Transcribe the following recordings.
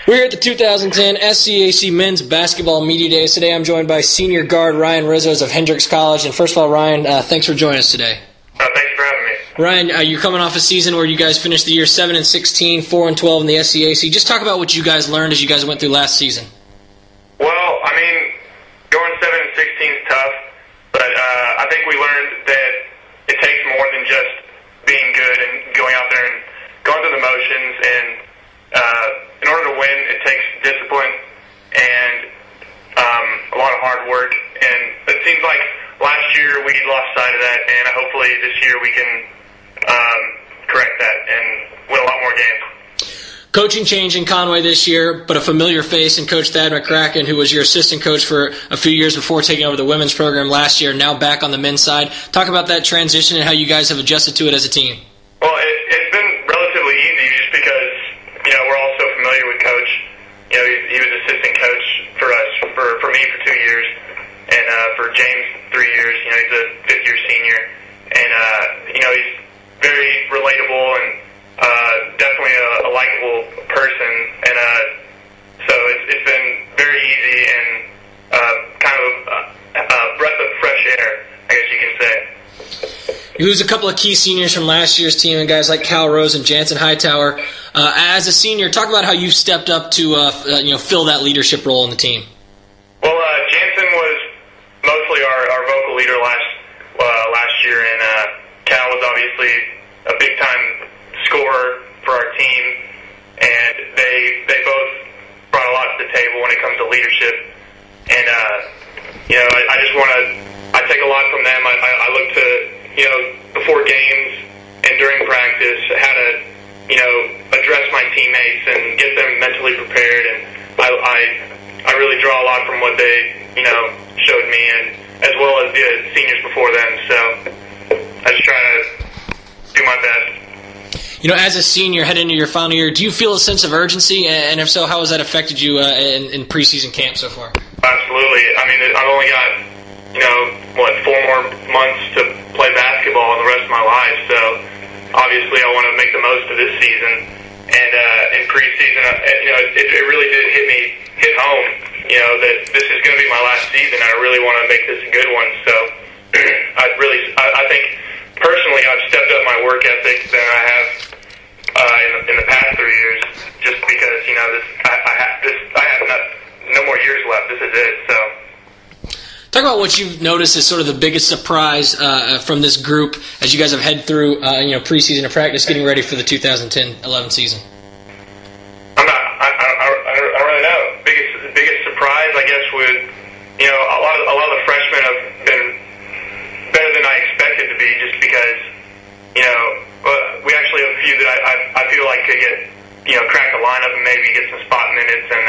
We're here at the 2010 SCAC Men's Basketball Media Days. Today I'm joined by senior guard Ryan Rizos of Hendrix College. And first of all, Ryan, thanks for joining us today. Thanks for having me. Ryan, you're coming off a season where you guys finished the year 7-16, 4-12 in the SCAC. Just talk about what you guys learned as you guys went through last season. Well, I mean, going 7-16 is tough, but I think we learned that it takes more than just being good and going out there and going through the motions. And in order to win, it takes discipline and a lot of hard work. And it seems like last year we lost sight of that, and hopefully this year we can correct that and win a lot more games. Coaching change in Conway this year, but a familiar face in Coach Thad McCracken, who was your assistant coach for a few years before taking over the women's program last year, now back on the men's side. Talk about that transition and how you guys have adjusted to it as a team. Well, it's been relatively easy just because, we're all so familiar with Coach. He was assistant coach for us, for me for 2 years, and for James 3 years. He's a fifth-year senior, and he's very relatable and definitely a likable person, and so it's been very easy and kind of a breath of fresh air, I guess you can say. You lose a couple of key seniors from last year's team, and guys like Cal Rose and Jansen Hightower. As a senior, talk about how you've stepped up to fill that leadership role in the team. Well, Jansen was mostly our vocal leader last year, and Cal was obviously a big time scorer for our team, and they both brought a lot to the table when it comes to leadership. And I just want to take a lot from them. I look to before games and during practice how to address my teammates and get them mentally prepared, and I really draw a lot from what they showed me, and as well as the seniors before them. So I just try to do my best. As a senior heading into your final year, do you feel a sense of urgency? And if so, how has that affected you in preseason camp so far? Absolutely. I mean, I've only got 4 more months to play basketball in the rest of my life. So obviously, I want to make the most of this season. And in preseason, it really did hit home. That this is going to be my last season. I really want to make this a good one. So I think personally, I've stepped up my work ethic than I have in the past 3 years, just because I have no more years left. This is it. So. Talk about what you've noticed as sort of the biggest surprise from this group as you guys have head through preseason and practice, getting ready for the 2010-11 season. I don't really know. Biggest surprise, I guess, would a lot of the freshmen have been better than I expected to be, just because we actually have a few that I feel like could get crack the lineup and maybe get some spot minutes, and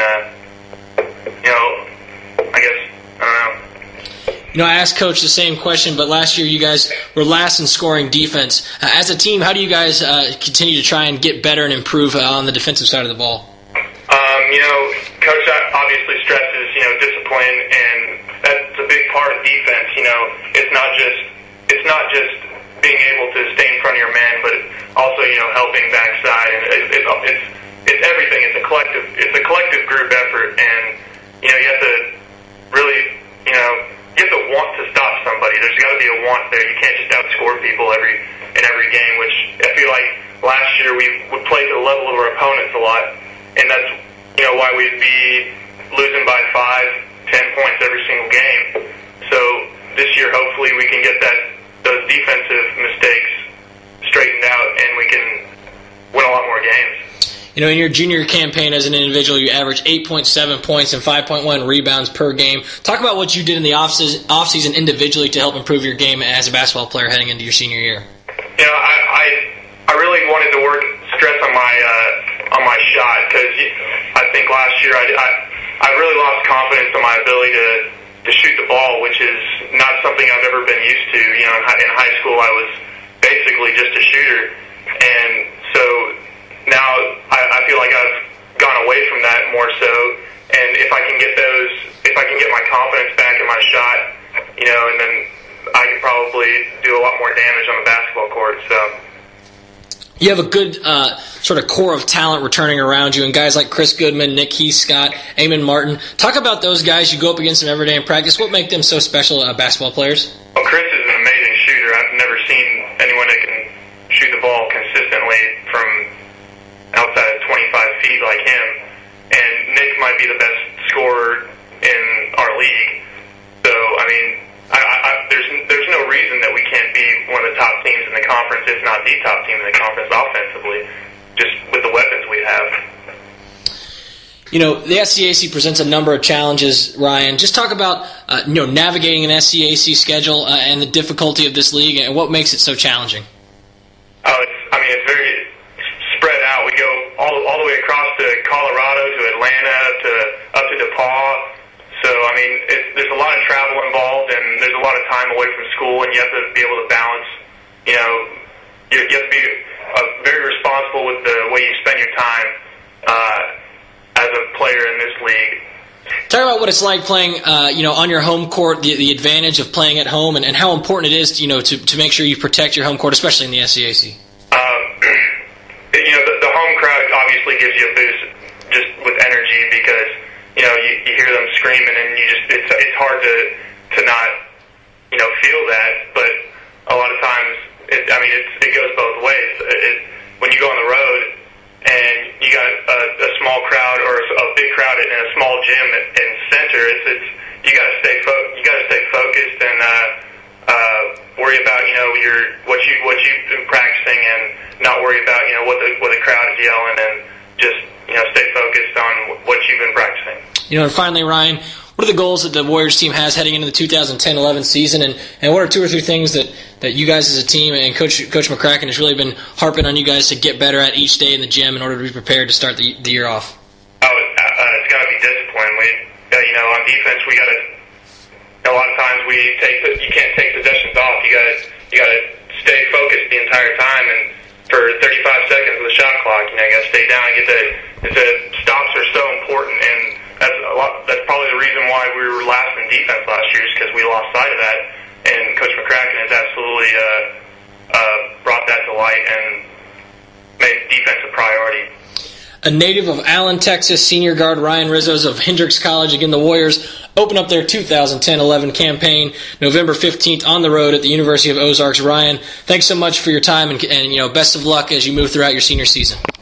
I guess I don't know. I asked Coach the same question, but last year you guys were last in scoring defense. As a team, how do you guys continue to try and get better and improve on the defensive side of the ball? Coach obviously stresses, discipline, and that's a big part of defense. It's not just being able to stay in front of your man, but also, helping backside, and it's everything. It's a collective group effort, and you have to really, you have to want to stop somebody. There's got to be a want there. You can't just outscore people in every game, which I feel like last year we would play to the level of our opponents a lot, and that's why we'd be losing by 5-10 points every single game. So this year, hopefully, we can get those defensive mistakes straightened out, and we can win a lot more games. In your junior campaign as an individual, you averaged 8.7 points and 5.1 rebounds per game. Talk about what you did in the offseason individually to help improve your game as a basketball player heading into your senior year. I really wanted to stress on my shot, because I think last year I really lost confidence in my ability to shoot the ball, which is not something I've ever been used to. In high school I was basically just a shooter, and so now I feel like I've gone away from that more so, and if I can get my confidence back in my shot, and then I can probably do a lot more damage on the basketball court. So You have a good sort of core of talent returning around you, and guys like Chris Goodman, Nick Heath-Scott, Eamon Martin. Talk about those guys. You go up against them every day in practice. What makes them so special basketball players? Well, Chris is an amazing shooter. I've never seen anyone that can shoot the ball consistently from outside of 25 feet like him. And Nick might be the best scorer in our league. So, I mean, there's no reason that we can't be one of the top teams in the conference, if not the top team in the conference offensively, just with the weapons we have. You know, the SCAC presents a number of challenges, Ryan. Just talk about navigating an SCAC schedule and the difficulty of this league and what makes it so challenging. It's very spread out. We go all the way across to Colorado, to Atlanta, up to DePaul. So, there's a lot of travel involved, and there's a lot of time away from school, and you have to be able to balance, you have to be very responsible with the way you spend your time as a player in this league. Talk about what it's like playing, on your home court, the advantage of playing at home, and how important it is, to make sure you protect your home court, especially in the SCAC. The home crowd obviously gives you a boost just with energy because, you hear them screaming and it's hard to not, feel that. But a lot of times, it goes both ways. When you go on the road and you got a small crowd or a big crowd in a small gym in center, you got to stay focused and worry about what you've been practicing and not worry about what the crowd is yelling and just stay focused on what you've been practicing. And finally, Ryan, what are the goals that the Warriors team has heading into the 2010-11 season, and what are 2 or 3 things that you guys as a team and Coach McCracken has really been harping on you guys to get better at each day in the gym in order to be prepared to start the year off? It's got to be discipline. On defense, we got to. A lot of times you can't take possessions off. You got to stay focused the entire time, and for 35 seconds of the shot clock, you got to stay down and the stops are so important, and that's probably the reason why we were last in defense last year, is because we lost sight of that, and Coach McCracken has absolutely brought that to light and made defense a priority. A native of Allen, Texas, senior guard Ryan Rizos of Hendrix College. Again, the Warriors open up their 2010-11 campaign November 15th on the road at the University of Ozarks. Ryan, thanks so much for your time, and best of luck as you move throughout your senior season.